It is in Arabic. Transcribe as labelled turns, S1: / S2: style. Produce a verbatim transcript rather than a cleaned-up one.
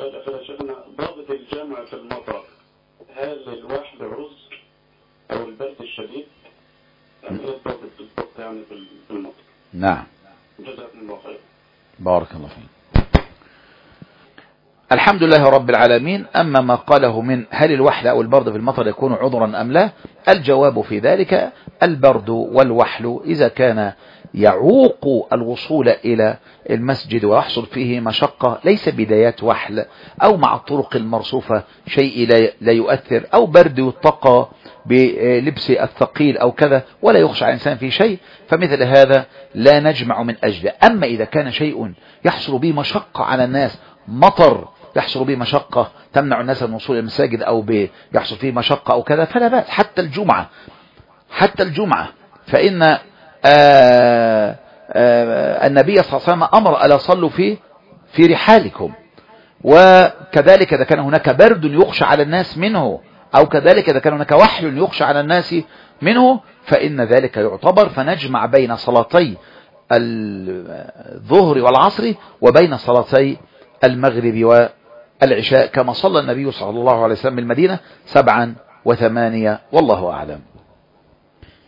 S1: السؤال الأخير يا شيخنا، ضابط الجمع في المطر هل الوحل عذر أو البرد الشديد؟ يعني إيه الضابط بالضبط يعني في المطر؟
S2: نعم.
S1: جزاكم الله خير.
S2: بارك الله فيك. الحمد لله رب العالمين. أما ما قاله من هل الوحل أو البرد في المطر يكون عذرا أم لا، الجواب في ذلك البرد والوحل إذا كان يعوق الوصول إلى المسجد ويحصل فيه مشقة، ليس بدايات وحل أو مع الطرق المرصوفة شيء لا يؤثر، أو برد يتقى بلبس الثقيل أو كذا ولا يخشى على الإنسان في شيء، فمثل هذا لا نجمع من أجله. أما إذا كان شيء يحصل به مشقة على الناس، مطر يحصل به مشقة تمنع الناس من الوصول إلى المساجد أو يحصل فيه مشقة أو كذا، فلا بأس. حتى الجمعة حتى الجمعة فإن آآ آآ النبي صلى الله عليه وسلم أمر ألا صلوا في في رحالكم. وكذلك إذا كان هناك برد يخشى على الناس منه، أو كذلك إذا كان هناك وحل يخشى على الناس منه، فإن ذلك يعتبر، فنجمع بين صلاتي الظهر والعصر وبين صلاتي المغرب والعشاء، كما صلى النبي صلى الله عليه وسلم المدينة سبعا وثمانية، والله أعلم.